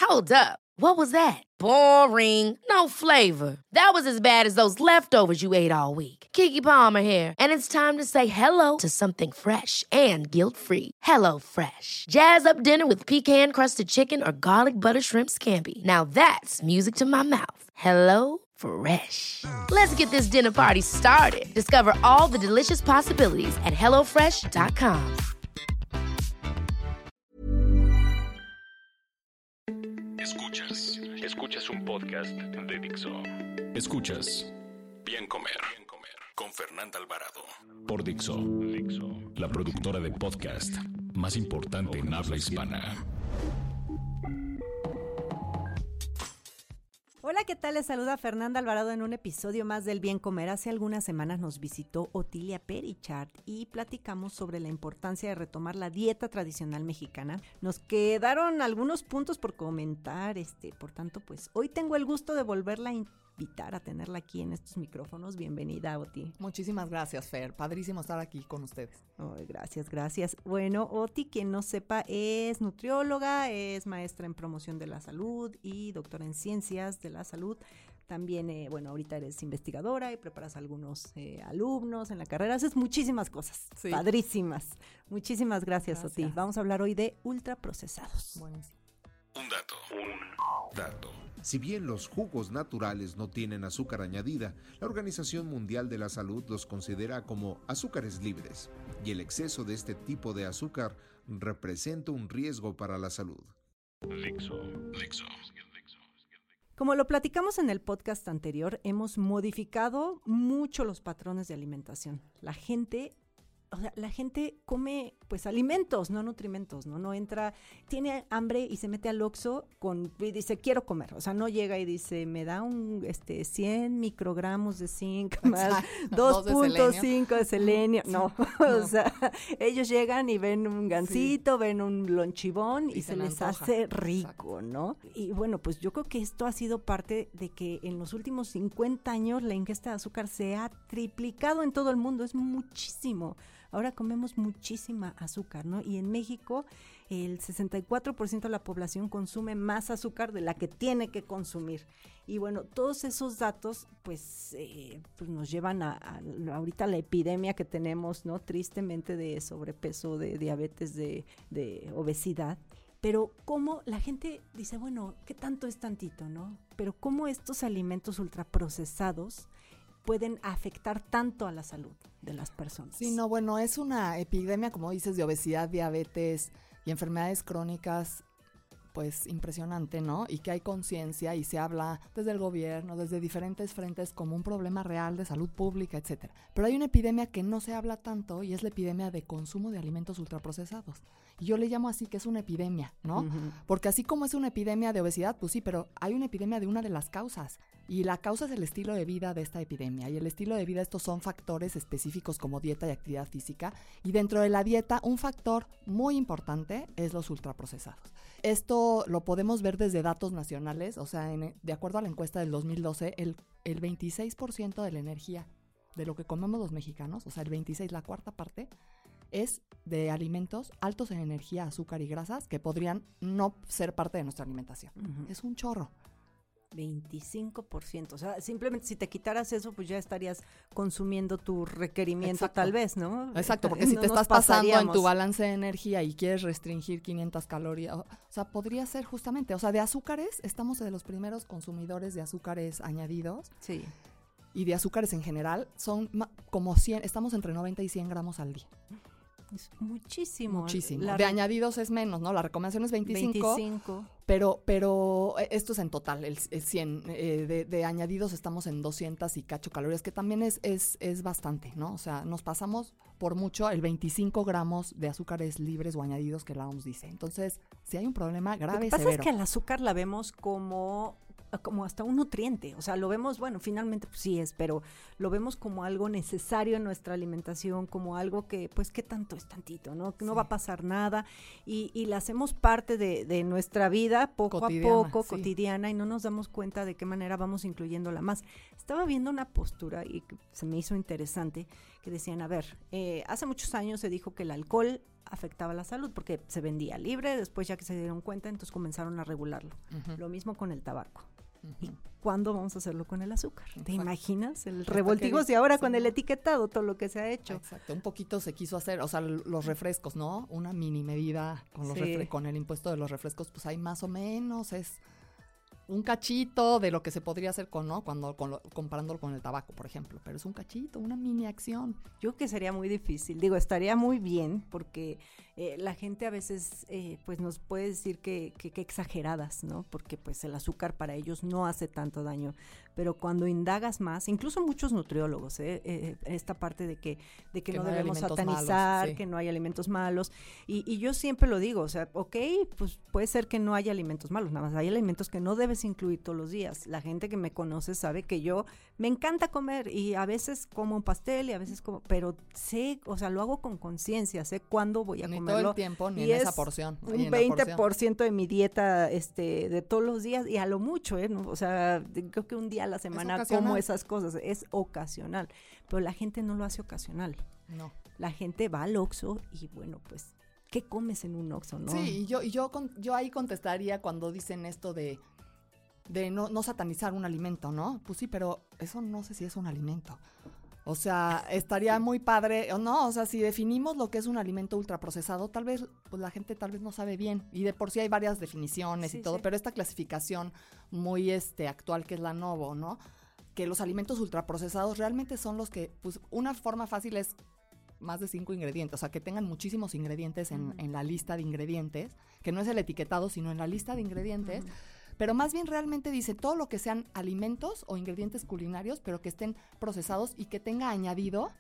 Hold up. What was that? Boring. No flavor. That was as bad as those leftovers you ate all week. Keke Palmer here, and it's time to say hello to something fresh and guilt-free. Hello Fresh. Jazz up dinner with pecan-crusted chicken or garlic butter shrimp scampi. Now that's music to my mouth. Hello Fresh. Let's get this dinner party started. Discover all the delicious possibilities at hellofresh.com. Escuchas un podcast de Dixo. Escuchas Bien Comer con Fernanda Alvarado por Dixo, la productora de podcast más importante en habla hispana. Hola, ¿qué tal? Les saluda Fernanda Alvarado en un episodio más del Bien Comer. Hace algunas semanas nos visitó Otilia Perichart y platicamos sobre la importancia de retomar la dieta tradicional mexicana. Nos quedaron algunos puntos por comentar, por tanto, pues hoy tengo el gusto de volverla a invitar a tenerla aquí en estos micrófonos. Bienvenida, Oti. Muchísimas gracias, Fer. Padrísimo estar aquí con ustedes. Oh, gracias. Bueno, Oti, quien no sepa, es nutrióloga, es maestra en promoción de la salud y doctora en ciencias de la salud. También, ahorita eres investigadora y preparas a algunos alumnos en la carrera. Haces muchísimas cosas, sí. Padrísimas. Muchísimas gracias, Oti. Vamos a hablar hoy de ultraprocesados. Buenísimo. Un dato. Si bien los jugos naturales no tienen azúcar añadida, la Organización Mundial de la Salud los considera como azúcares libres, y el exceso de este tipo de azúcar representa un riesgo para la salud. Dixo. Como lo platicamos en el podcast anterior, hemos modificado mucho los patrones de alimentación. La gente come pues alimentos, no nutrimentos, ¿no? Tiene hambre y se mete al Oxxo y dice, quiero comer. O sea, no llega y dice, me da 100 microgramos de zinc más 2.5 de selenio. No. O sea, ellos llegan y ven un gansito, ven un lonchibón y se les hace rico, ¿no? Y bueno, pues yo creo que esto ha sido parte de que en los últimos 50 años la ingesta de azúcar se ha triplicado en todo el mundo. Es muchísimo. Ahora comemos muchísima azúcar, ¿no? Y en México el 64% de la población consume más azúcar de la que tiene que consumir. Y bueno, todos esos datos pues nos llevan a ahorita la epidemia que tenemos, ¿no? Tristemente, de sobrepeso, de diabetes, de obesidad. Pero cómo la gente dice, bueno, ¿qué tanto es tantito, no? Pero cómo estos alimentos ultraprocesados pueden afectar tanto a la salud de las personas. Sí, no, bueno, es una epidemia, como dices, de obesidad, diabetes y enfermedades crónicas, pues impresionante, ¿no? Y que hay conciencia y se habla desde el gobierno, desde diferentes frentes como un problema real de salud pública, etcétera. Pero hay una epidemia que no se habla tanto y es la epidemia de consumo de alimentos ultraprocesados. Y yo le llamo así, que es una epidemia, ¿no? Uh-huh. Porque así como es una epidemia de obesidad, pues sí, pero hay una epidemia de una de las causas. Y la causa es el estilo de vida de esta epidemia. Y el estilo de vida, estos son factores específicos como dieta y actividad física. Y dentro de la dieta, un factor muy importante es los ultraprocesados. Esto lo podemos ver desde datos nacionales. O sea, de acuerdo a la encuesta del 2012, el 26% de la energía de lo que comemos los mexicanos, o sea, el 26%, la cuarta parte, es de alimentos altos en energía, azúcar y grasas que podrían no ser parte de nuestra alimentación. Uh-huh. Es un chorro. 25%, o sea, simplemente si te quitaras eso, pues ya estarías consumiendo tu requerimiento. Exacto. Tal vez, ¿no? Exacto, porque si te estás pasando en tu balance de energía y quieres restringir 500 calorías, o sea, podría ser justamente, o sea, de azúcares, estamos de los primeros consumidores de azúcares añadidos. Sí. Y de azúcares en general, son como 100, estamos entre 90 y 100 gramos al día. Es muchísimo. De añadidos es menos, ¿no? La recomendación es 25. Pero esto es en total, el 100. De añadidos estamos en 200 y cacho calorías, que también es bastante, ¿no? O sea, nos pasamos por mucho el 25 gramos de azúcares libres o añadidos que la OMS dice. Entonces, si hay un problema grave, lo que pasa severo. Es que el azúcar la vemos como hasta un nutriente, o sea, lo vemos, bueno, finalmente pues sí es, pero lo vemos como algo necesario en nuestra alimentación, como algo que, pues, ¿qué tanto es tantito? No va a pasar nada, y la hacemos parte de nuestra vida, poco cotidiana, a poco, cotidiana, y no nos damos cuenta de qué manera vamos incluyéndola más. Estaba viendo una postura, y se me hizo interesante, que decían, a ver, hace muchos años se dijo que el alcohol afectaba la salud porque se vendía libre, después ya que se dieron cuenta, entonces comenzaron a regularlo. Lo mismo con el tabaco. ¿Y cuándo vamos a hacerlo con el azúcar? ¿Te imaginas? El revoltigos y ahora con el etiquetado, todo lo que se ha hecho. Exacto, un poquito se quiso hacer, o sea, los refrescos, ¿no? Una mini medida con con el impuesto de los refrescos, pues hay más o menos, es un cachito de lo que se podría hacer comparándolo con el tabaco, por ejemplo, pero es un cachito, una mini acción. Yo creo que sería muy difícil, digo, estaría muy bien porque la gente a veces pues nos puede decir que exageradas, ¿no? Porque pues el azúcar para ellos no hace tanto daño, pero cuando indagas más, incluso muchos nutriólogos, esta parte de que no debemos satanizar, malos, sí, que no hay alimentos malos, y yo siempre lo digo, o sea, pues puede ser que no haya alimentos malos, nada más hay alimentos que no debes incluir todos los días. La gente que me conoce sabe que yo me encanta comer y a veces como un pastel y a veces como, pero sé, o sea, lo hago con conciencia, sé cuándo voy a comerlo. Todo el tiempo, ni en esa porción. Un 20% de mi dieta de todos los días y a lo mucho, ¿no? O sea, creo que un día a la semana como esas cosas, es ocasional, pero la gente no lo hace ocasional. No. La gente va al Oxxo y bueno, pues, ¿qué comes en un Oxxo, no? Sí, y yo ahí contestaría cuando dicen esto de no satanizar un alimento, ¿no? Pues sí, pero eso no sé si es un alimento. O sea, estaría muy padre, o no, o sea, si definimos lo que es un alimento ultraprocesado, tal vez, pues la gente tal vez no sabe bien, y de por sí hay varias definiciones y todo, sí, pero esta clasificación muy actual que es la Novo, ¿no? Que los alimentos ultraprocesados realmente son los que, pues una forma fácil es más de 5 ingredientes, o sea, que tengan muchísimos ingredientes en la lista de ingredientes, que no es el etiquetado, sino en la lista de ingredientes, pero más bien realmente dice todo lo que sean alimentos o ingredientes culinarios, pero que estén procesados y que tenga añadido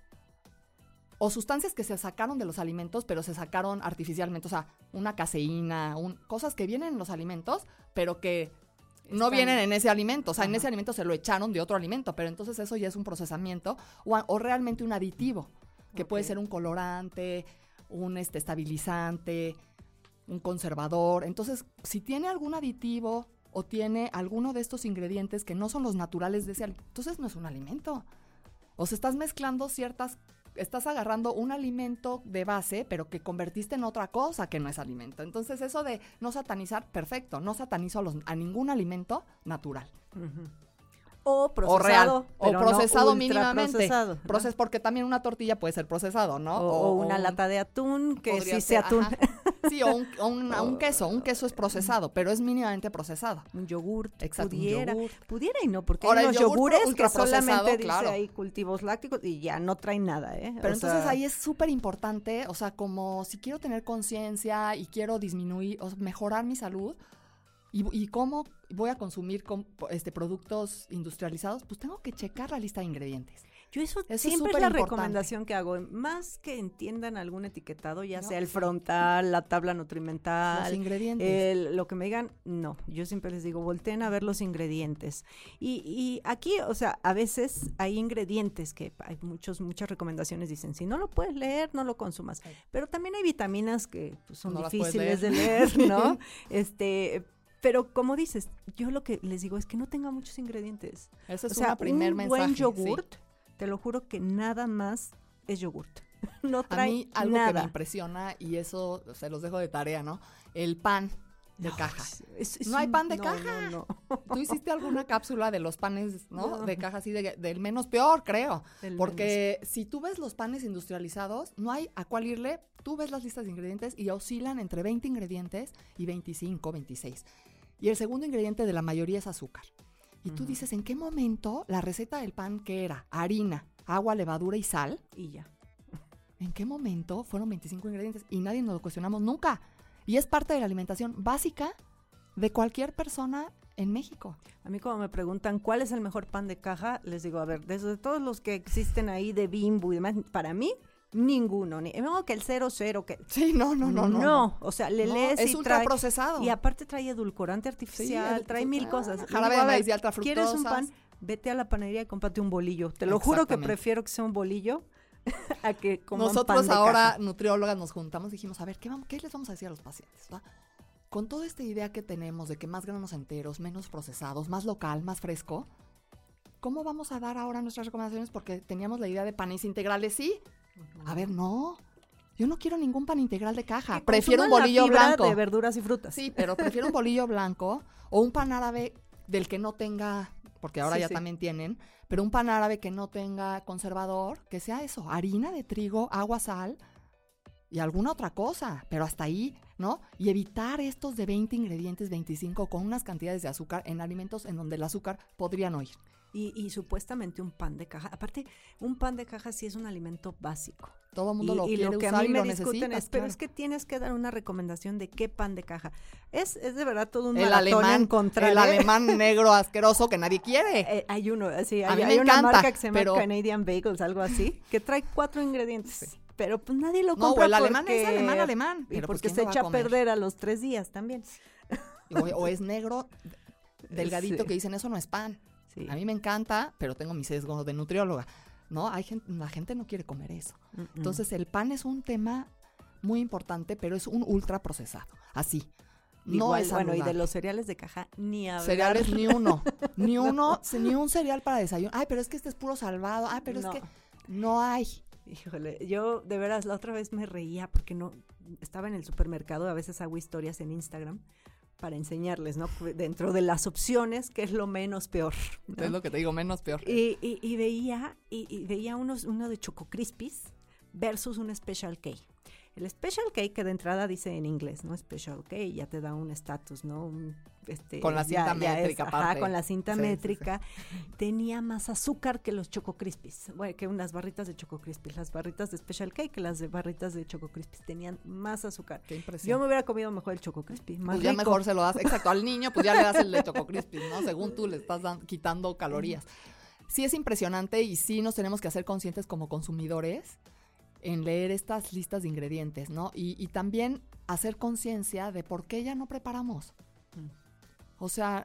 o sustancias que se sacaron de los alimentos, pero se sacaron artificialmente, o sea, una caseína, cosas que vienen en los alimentos, pero que no vienen en ese alimento, o sea, en ese alimento se lo echaron de otro alimento, pero entonces eso ya es un procesamiento o realmente un aditivo, que puede ser un colorante, un estabilizante, un conservador. Entonces, si tiene algún aditivo o tiene alguno de estos ingredientes que no son los naturales de ese alimento, entonces no es un alimento. O sea, estás mezclando estás agarrando un alimento de base, pero que convertiste en otra cosa que no es alimento. Entonces, eso de no satanizar, perfecto, no satanizo a ningún alimento natural. O procesado, o procesado mínimamente. Procesado, ¿no? Porque también una tortilla puede ser procesado, ¿no? O una lata de atún, que sí sea atún. Sí, o un queso. Un queso es procesado, pero es mínimamente procesado. Un yogurt. Exacto, pudiera y no, porque ahora, hay unos yogures que solamente dice claro, ahí cultivos lácticos y ya no traen nada, ¿eh? Pero entonces ahí es súper importante, o sea, como si quiero tener conciencia y quiero disminuir o mejorar mi salud, y cómo voy a consumir productos industrializados, pues tengo que checar la lista de ingredientes. Yo eso siempre es la recomendación que hago, más que entiendan algún etiquetado, ya sea el frontal, la tabla nutrimental, los ingredientes, lo que me digan, no, yo siempre les digo, volteen a ver los ingredientes. Y aquí, o sea, a veces hay ingredientes que hay muchas recomendaciones, dicen, si no lo puedes leer, no lo consumas. Pero también hay vitaminas que pues, son difíciles de leer, ¿no? Pero como dices, yo lo que les digo es que no tenga muchos ingredientes. Ese es un primer mensaje. Buen yogurt, sí, te lo juro que nada más es yogurt. No trae a mí algo nada que me impresiona, y eso se los dejo de tarea, ¿no? El pan de caja. No hay pan de caja. No. ¿Tú hiciste alguna cápsula de los panes, no? De caja así, del menos peor, creo. Porque si tú ves los panes industrializados, no hay a cuál irle. Tú ves las listas de ingredientes y oscilan entre 20 ingredientes y 25, 26. Y el segundo ingrediente de la mayoría es azúcar. Y tú dices, ¿en qué momento la receta del pan qué era? Harina, agua, levadura y sal. Y ya. ¿En qué momento fueron 25 ingredientes? Y nadie nos lo cuestionamos nunca. Y es parte de la alimentación básica de cualquier persona en México. A mí cuando me preguntan cuál es el mejor pan de caja, les digo, a ver, de todos los que existen ahí de Bimbo y demás, para mí, ninguno. No, que el 00, que... Sí, no. O sea, lees es y ultraprocesado. Y aparte trae edulcorante artificial, trae mil cosas. Jarabe de maíz y alta fructosa. ¿Quieres un pan? Vete a la panadería y cómprate un bolillo. Te lo juro que prefiero que sea un bolillo a que coman Nosotros pan de ahora, caja. Nutriólogas, nos juntamos y dijimos, a ver, ¿qué les vamos a decir a los pacientes? ¿Va? Con toda esta idea que tenemos de que más granos enteros, menos procesados, más local, más fresco, ¿cómo vamos a dar ahora nuestras recomendaciones? Porque teníamos la idea de panes integrales, sí. A ver, no. Yo no quiero ningún pan integral de caja. Que Prefiero un consuman la bolillo fibra blanco. de verduras y frutas. Sí, pero prefiero un bolillo blanco o un pan árabe del que no tenga, porque ahora ya también tienen, pero un pan árabe que no tenga conservador, que sea eso, harina de trigo, agua, sal y alguna otra cosa, pero hasta ahí, ¿no? Y evitar estos de 20 ingredientes, 25, con unas cantidades de azúcar en alimentos en donde el azúcar podría no ir. Y supuestamente un pan de caja. Aparte, un pan de caja sí es un alimento básico. Todo el mundo lo quiere lo que usar a mí y me lo discuten necesitas, pero claro. es que tienes que dar una recomendación de qué pan de caja. Es de verdad todo un El maratón alemán, encontrar, el alemán negro asqueroso que nadie quiere. hay uno, sí, A mí me hay una encanta, marca que se llama pero- Canadian Bagels, algo así, que trae 4 ingredientes. Sí. Pero pues nadie lo No, compra o el alemán porque- es alemán. Y Pero pues, porque ¿quién se lo va a echa a comer? perder a los 3 días también. O es negro, delgadito, Sí. que dicen eso no es pan. Sí. A mí me encanta, pero tengo mi sesgo de nutrióloga. No, la gente no quiere comer eso. Entonces el pan es un tema muy importante, pero es un ultra procesado. Así. No Igual, es bueno, y de saludable. los cereales de caja ni hablar. Cereales ni uno. Ni un cereal para desayuno. Ay, pero es que este es puro salvado. Ay, pero No. es que no hay. Híjole, yo de veras la otra vez me reía porque no estaba en el supermercado, a veces hago historias en Instagram para enseñarles, ¿no? Dentro de las opciones, qué es lo menos peor, ¿no? Es lo que te digo, menos peor. Y veía uno de Choco Crispies versus un Special K. El Special K, que de entrada dice en inglés, ¿no? Special K, ya te da un estatus, ¿no? Con la cinta métrica aparte. Con la cinta Sí, sí, sí. métrica. Tenía más azúcar que los Choco Crispies. Bueno, que unas barritas de Choco Crispies. Las barritas de Special K que las de barritas de Choco Crispies. Tenían más azúcar. Qué impresión. Yo me hubiera comido mejor el Choco Crispy. Más Pues ya rico. mejor se lo das, exacto, al niño, pues ya le das el de Choco Crispy, ¿no? Según tú le estás quitando calorías. Sí es impresionante y sí nos tenemos que hacer conscientes como consumidores en leer estas listas de ingredientes, ¿no? Y también hacer conciencia de por qué ya no preparamos. O sea,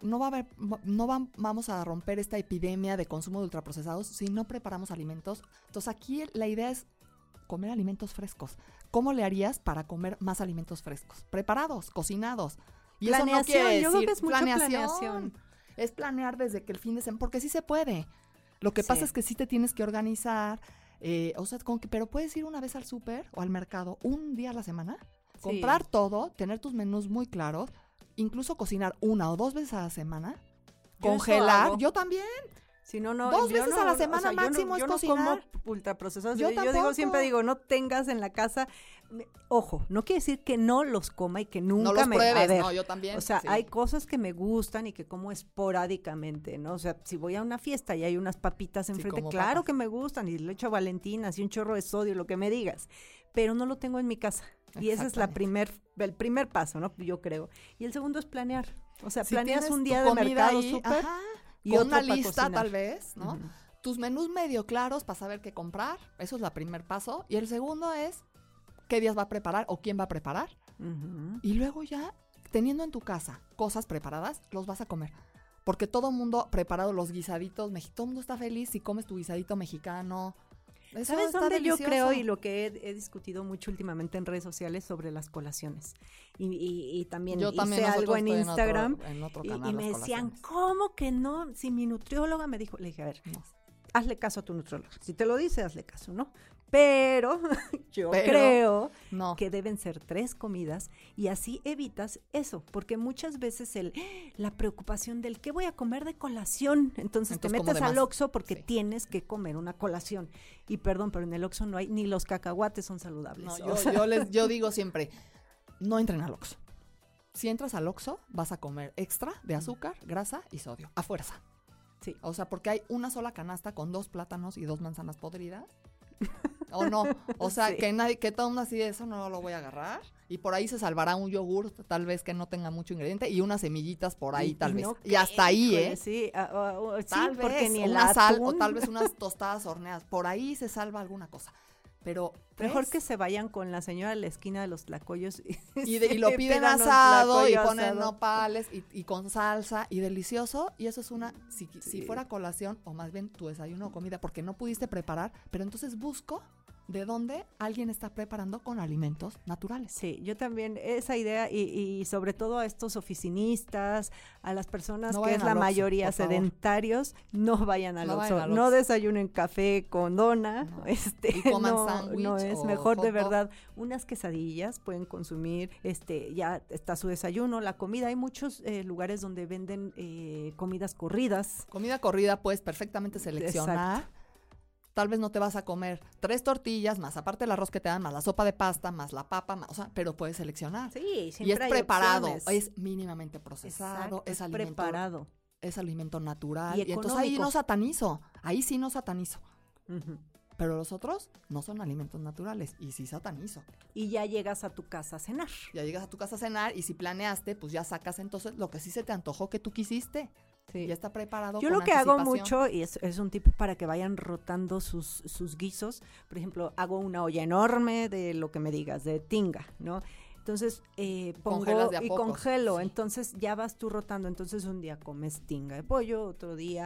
vamos a romper esta epidemia de consumo de ultraprocesados si no preparamos alimentos. Entonces aquí la idea es comer alimentos frescos. ¿Cómo le harías para comer más alimentos frescos? Preparados, cocinados. Y eso no quiere Yo creo decir que es mucha planeación. Es planear desde que el fin de semana, porque sí se puede. Lo que Sí. pasa es que sí te tienes que organizar, o sea, pero puedes ir una vez al súper o al mercado un día a la semana, comprar todo, tener tus menús muy claros, incluso cocinar 1 o 2 veces a la semana, Yo eso congelar. hago. Yo también. Si no, no. 2 yo veces no, a la semana yo no- máximo yo es no cocinar. como ultraprocesados. Yo Yo digo, tampoco. siempre digo, no tengas en la casa. Ojo, no quiere decir que no los coma y que nunca No los me. pruebes, A ver, no, yo también. o sea, sí. hay cosas que me gustan y que como esporádicamente, ¿no? O sea, si voy a una fiesta y hay unas papitas enfrente, como claro papas. que me gustan y le echo valentinas y un chorro de sodio, lo que me digas, pero no lo tengo en mi casa. Y ese es el primer paso, ¿no? Yo creo. Y el segundo es planear. O sea, Si planeas tienes un tu día de comida mercado ahí, súper ajá, y con otro una pa' lista cocinar. tal vez, ¿no? Ujú. Tus menús medio claros para saber qué comprar, eso es el primer paso. Y el segundo es qué días va a preparar o quién va a preparar. Ujú. Y luego ya, teniendo en tu casa cosas preparadas, los vas a comer. Porque todo el mundo preparado los guisaditos, todo el mundo está feliz si comes tu guisadito mexicano. Eso ¿Sabes está dónde delicioso. yo creo y lo que he discutido mucho últimamente en redes sociales sobre las colaciones? Y también Yo también, hice nosotros algo en estoy Instagram en otro y canal, me las decían, colaciones. ¿cómo que no? Si mi nutrióloga me dijo, le dije, a ver, No. hazle caso a tu nutrióloga. Si te lo dice, hazle caso, ¿no? Pero yo Pero, creo No. que deben ser 3 comidas y así evitas eso, porque muchas veces la preocupación del ¿qué voy a comer de colación? Entonces te Entonces, como metes de al más. Oxxo porque Sí. tienes que comer una colación. Y perdón, pero en el Oxxo no hay, ni los cacahuates son saludables. No, O sea, yo digo siempre, no entren al Oxxo. Si entras al Oxxo, vas a comer extra de azúcar, grasa y sodio, a fuerza. Sí. O sea, porque hay una sola canasta con 2 plátanos y 2 manzanas podridas. ¿O no? O sea, Sí. que todo mundo así de eso no lo voy a agarrar. Y por ahí se salvará un yogur, tal vez que no tenga mucho ingrediente, y unas semillitas por ahí, tal vez. no Y hasta ahí, híjole, ¿eh? Sí, sí, Tal porque vez ni el una sal o atún. tal vez unas tostadas horneadas. Por ahí se salva alguna cosa. Pero Mejor 3, que se vayan con la señora de la esquina de los tlacoyos y lo piden pidan un asado y tlacoyo ponen asado. nopales y con salsa y delicioso. Y eso es una, si fuera colación o más bien tu desayuno o comida, porque no pudiste preparar, pero entonces busco de dónde alguien está preparando con alimentos naturales. Sí, yo también, esa idea, y sobre todo a estos oficinistas, a las personas que es la mayoría sedentarios, no vayan al Oxxo, no desayunen café con dona, y coman sándwich. No es mejor, de verdad, unas quesadillas pueden consumir, ya está su desayuno, la comida, hay muchos lugares donde venden comidas corridas. Comida corrida puedes perfectamente seleccionar. Exacto. Tal vez no te vas a comer 3 tortillas, más aparte el arroz que te dan, más la sopa de pasta, más la papa, más, o sea, pero puedes seleccionar. Sí, siempre y es hay preparado, opciones. Es mínimamente procesado, exacto, es alimento preparado. Es alimento natural. Y entonces ahí no satanizo, ahí sí no satanizo. Uh-huh. Pero los otros no son alimentos naturales y sí satanizo. Y ya llegas a tu casa a cenar. Ya llegas a tu casa a cenar y si planeaste, pues ya sacas entonces lo que sí se te antojó que tú quisiste. Sí. Ya está preparado. Yo lo que hago mucho, y es un tip para que vayan rotando sus guisos, por ejemplo, hago una olla enorme de lo que me digas, de tinga, ¿no? Entonces pongo y congelo, sí. Entonces ya vas tú rotando, entonces un día comes tinga de pollo, otro día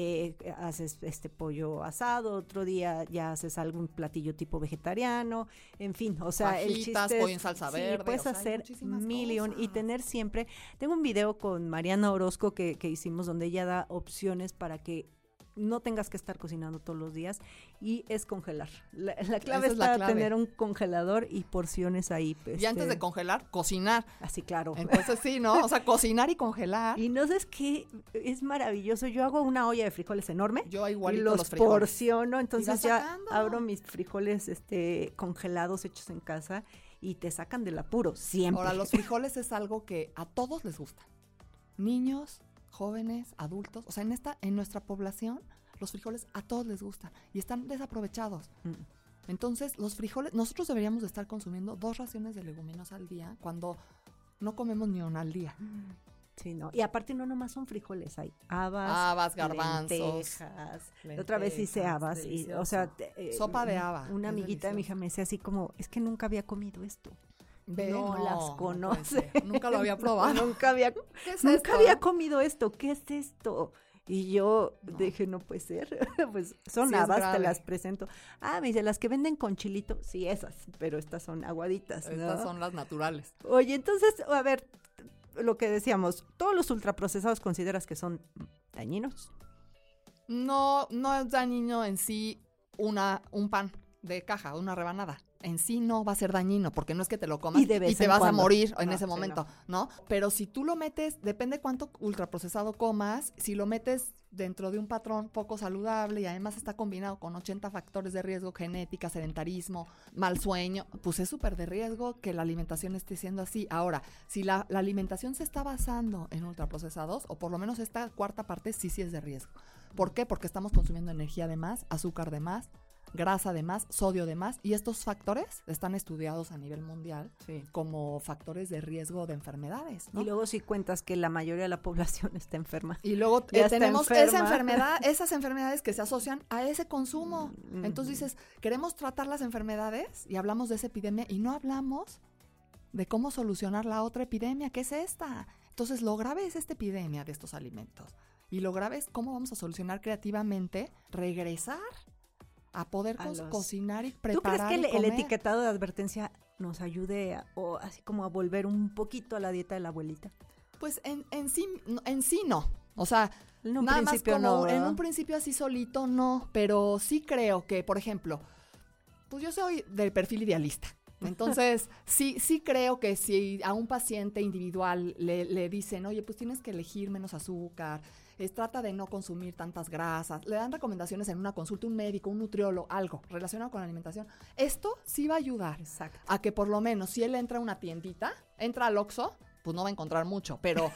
haces pollo asado, otro día ya haces algún platillo tipo vegetariano, en fin, o sea, fajitas, el chiste es, pollo en salsa verde, puedes hacer millón y tener siempre, tengo un video con Mariana Orozco que hicimos donde ella da opciones para que no tengas que estar cocinando todos los días y es congelar. La clave está tener un congelador y porciones ahí. Y antes de congelar, cocinar. Así, claro. Entonces sí, ¿no? O sea, cocinar y congelar. Y no sabes qué, es maravilloso. Yo hago una olla de frijoles enorme. Yo igualito y los frijoles. Porciono, entonces ya abro mis frijoles congelados hechos en casa y te sacan del apuro, siempre. Ahora, los frijoles es algo que a todos les gusta. Niños, jóvenes, adultos, o sea, en nuestra población, los frijoles a todos les gustan y están desaprovechados. Entonces, los frijoles, nosotros deberíamos de estar consumiendo 2 raciones de leguminosas al día cuando no comemos ni una al día. Sí, no. Y aparte no nomás son frijoles, hay habas, garbanzos, lentejas. Otra vez hice habas y, o sea, sopa de haba. Una amiguita de mi hija me decía así como, es que nunca había comido esto. No las conoce. Nunca lo había probado. nunca había comido esto. ¿Qué es esto? Y yo dije, no puede ser. Pues son habas, te las presento. Me dice, las que venden con chilito. Sí, esas, pero estas son aguaditas, ¿no? Estas son las naturales. Oye, entonces, a ver, lo que decíamos, ¿todos los ultraprocesados consideras que son dañinos? No es dañino en sí un pan de caja, una rebanada. En sí no va a ser dañino, porque no es que te lo comas y te vas a morir en ese momento, ¿no? Pero si tú lo metes, depende cuánto ultraprocesado comas, si lo metes dentro de un patrón poco saludable y además está combinado con 80 factores de riesgo, genética, sedentarismo, mal sueño, pues es súper de riesgo que la alimentación esté siendo así. Ahora, si la alimentación se está basando en ultraprocesados, o por lo menos esta cuarta parte sí es de riesgo. ¿Por qué? Porque estamos consumiendo energía de más, azúcar de más, grasa de más, sodio de más, y estos factores están estudiados a nivel mundial como factores de riesgo de enfermedades, ¿no? Y luego si cuentas que la mayoría de la población está enferma. Y luego tenemos esas enfermedades que se asocian a ese consumo. Entonces dices, queremos tratar las enfermedades y hablamos de esa epidemia y no hablamos de cómo solucionar la otra epidemia, que es esta. Entonces lo grave es esta epidemia de estos alimentos. Y lo grave es cómo vamos a solucionar creativamente, regresar a poder cocinar y preparar. ¿Tú crees que el etiquetado de advertencia nos ayude o así como a volver un poquito a la dieta de la abuelita? Pues en sí no. O sea, nada más como no, en un principio así solito no, pero sí creo que, por ejemplo, pues yo soy del perfil idealista. Entonces, sí creo que si a un paciente individual le dicen, oye, pues tienes que elegir menos azúcar, trata de no consumir tantas grasas, le dan recomendaciones en una consulta, un médico, un nutriólogo, algo relacionado con la alimentación, esto sí va a ayudar a que por lo menos si él entra a una tiendita, entra al Oxxo, pues no va a encontrar mucho, pero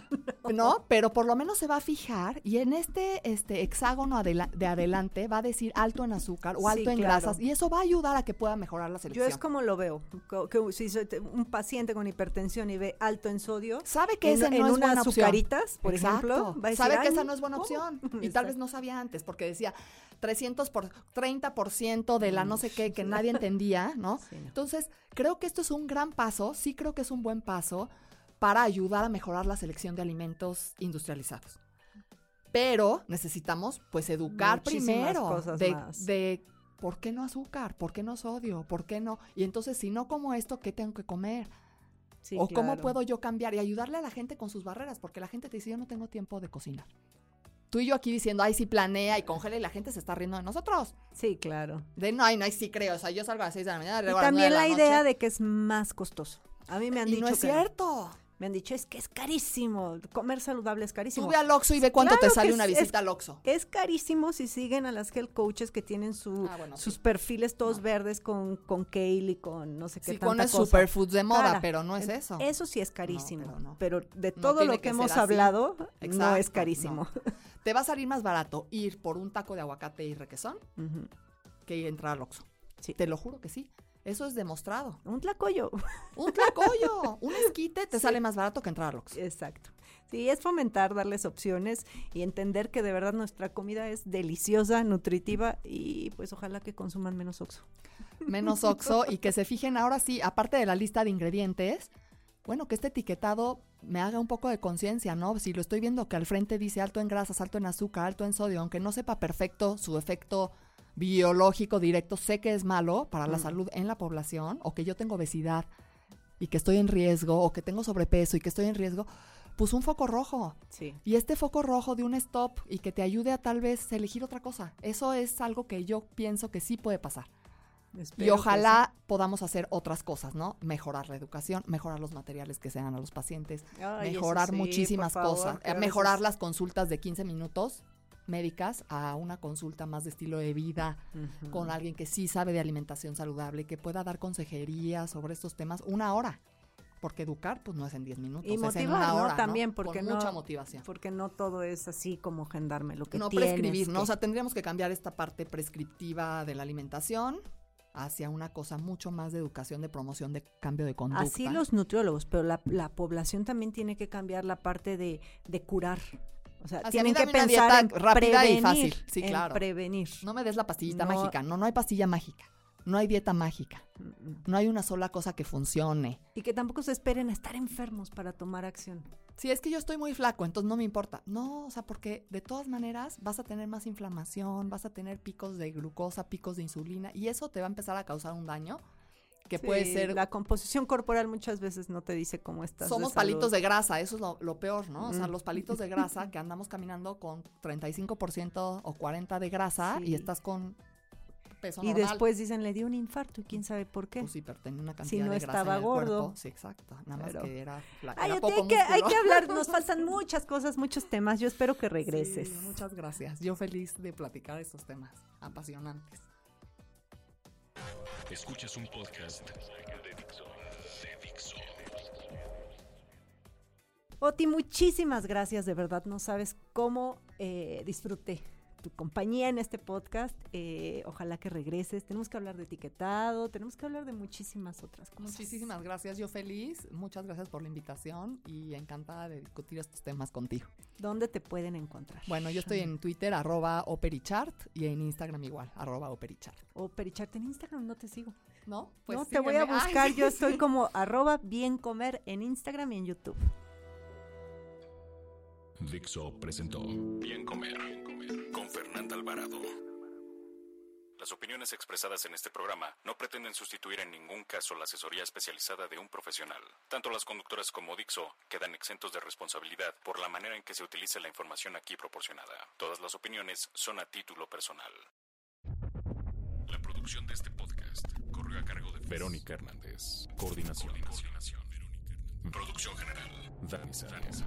¿no? Pero por lo menos se va a fijar y en este hexágono de adelante va a decir alto en azúcar o alto en grasas y eso va a ayudar a que pueda mejorar la selección. Yo es como lo veo, que si soy un paciente con hipertensión y ve alto en sodio, sabe que esa no es buena opción. Azucaritas, por ejemplo, va a decir, sabe que esa no es buena opción y tal vez no sabía antes porque decía 30% de la no sé qué que nadie entendía, ¿no? Sí, no. Entonces, creo que esto es un gran paso, sí creo que es un buen paso para ayudar a mejorar la selección de alimentos industrializados. Pero necesitamos, pues, educar primero de ¿por qué no azúcar? ¿Por qué no sodio? ¿Por qué no? Y entonces, si no como esto, ¿qué tengo que comer? Sí, o claro. cómo puedo yo cambiar y ayudarle a la gente con sus barreras, porque la gente te dice, yo no tengo tiempo de cocinar. Tú y yo aquí diciendo, ay, sí planea y congela, y la gente se está riendo de nosotros. Sí, claro. De no, sí creo, o sea, yo salgo a las 6 de la mañana. Y también la idea de que es más costoso. A mí me han y dicho no es que cierto. Me han dicho, es que es carísimo, comer saludable es carísimo. Tú ve al Oxxo y ve cuánto Claro te sale que una visita al Oxxo. Es carísimo si siguen a las health coaches que tienen sus perfiles todos verdes con kale y con no sé qué tanta con cosa. superfoods de moda, Cara, pero no es eso. Eso sí es carísimo, No. pero de No todo tiene lo que que hemos ser así. hablado, no Exacto, es carísimo. no. Te va a salir más barato ir por un taco de aguacate y requesón Ujú. que ir a entrar al Oxxo. Sí. Te lo juro que sí. Eso es demostrado. Un tlacoyo. Un tlacoyo, un esquite te sale más barato que entrar al Oxxo. Exacto. Sí, es fomentar, darles opciones y entender que de verdad nuestra comida es deliciosa, nutritiva y pues ojalá que consuman menos Oxxo. Menos Oxxo y que se fijen ahora sí, aparte de la lista de ingredientes, bueno, que este etiquetado me haga un poco de conciencia, ¿no? Si lo estoy viendo que al frente dice alto en grasas, alto en azúcar, alto en sodio, aunque no sepa perfecto su efecto biológico directo, sé que es malo para la salud en la población, o que yo tengo obesidad y que estoy en riesgo, o que tengo sobrepeso y que estoy en riesgo, pues un foco rojo. Sí. Y este foco rojo de un stop y que te ayude a tal vez elegir otra cosa. Eso es algo que yo pienso que sí puede pasar. Espero Y ojalá podamos hacer otras cosas, ¿no? Mejorar la educación, mejorar los materiales que se dan a los pacientes, Ay, mejorar eso sí, muchísimas por favor, cosas, que a mejorar veces- las consultas de 15 minutos médicas a una consulta más de estilo de vida Ujú. con alguien que sí sabe de alimentación saludable, que pueda dar consejería sobre estos temas 1 hora. Porque educar, pues no es en 10 minutos, Y es en motivar, 1 ¿no? hora, También, ¿no? porque Con no, mucha motivación. Porque no todo es así como gendarme lo que No tienes prescribir, ¿no? que- O sea, tendríamos que cambiar esta parte prescriptiva de la alimentación hacia una cosa mucho más de educación, de promoción, de cambio de conducta. Así los nutriólogos, pero la población también tiene que cambiar la parte de curar. O sea, Así, tienen a mí que dame una pensar en dieta rápida y prevenir, fácil. Sí, en claro. prevenir. No me des la pastillita No. mágica. No hay pastilla mágica. No hay dieta mágica. No hay una sola cosa que funcione. Y que tampoco se esperen a estar enfermos para tomar acción. Si es que yo estoy muy flaco, entonces no me importa. No, o sea, porque de todas maneras vas a tener más inflamación, vas a tener picos de glucosa, picos de insulina, y eso te va a empezar a causar un daño que puede Sí, ser... La composición corporal muchas veces no te dice cómo estás. Somos palitos de grasa, eso es lo peor, ¿no? O sea, Mm. los palitos de grasa que andamos caminando con 35% o 40% de grasa Sí. y estás con peso Y normal. después dicen, le dio un infarto y quién sabe por qué. Pues sí, pero tenía una cantidad Si no de grasa estaba en el gordo. cuerpo. Sí, exacto. Nada más Pero- que era, Ay, era poco hay que músculo. hablar, nos faltan muchas cosas, muchos temas. Yo espero que regreses. Sí, muchas gracias. Yo feliz de platicar estos temas apasionantes. Escuchas un podcast de Dixo. Oti, muchísimas gracias, de verdad, no sabes cómo disfruté tu compañía en este podcast. Ojalá que regreses. Tenemos que hablar de etiquetado, tenemos que hablar de muchísimas otras cosas. Muchísimas gracias, yo feliz. Muchas gracias por la invitación y encantada de discutir estos temas contigo. ¿Dónde te pueden encontrar? Bueno, yo estoy en Twitter, @operichart, y en Instagram igual, @operichart. O Pericharte en Instagram, no te sigo. ¿No? No, te voy a sígueme. Ay, buscar. sí. Yo estoy como @biencomer en Instagram y en YouTube. Dixo presentó Bien Comer con Fernanda Alvarado. Las opiniones expresadas en este programa no pretenden sustituir en ningún caso la asesoría especializada de un profesional. Tanto las conductoras como Dixo quedan exentos de responsabilidad por la manera en que se utilice la información aquí proporcionada. Todas las opiniones son a título personal. La producción de este podcast corre a cargo de Verónica Hernández. Coordinación. Producción general. Dani Sánchez.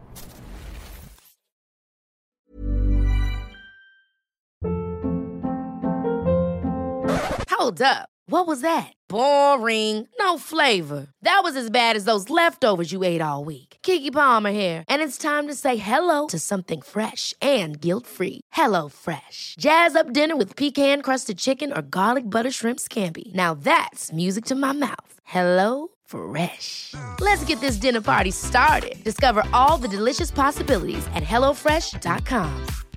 Hold up. What was that? Boring. No flavor. That was as bad as those leftovers you ate all week. Keke Palmer here, and it's time to say hello to something fresh and guilt-free. Hello Fresh. Jazz up dinner with pecan-crusted chicken or garlic butter shrimp scampi. Now that's music to my mouth. Hello Fresh. Let's get this dinner party started. Discover all the delicious possibilities at hellofresh.com.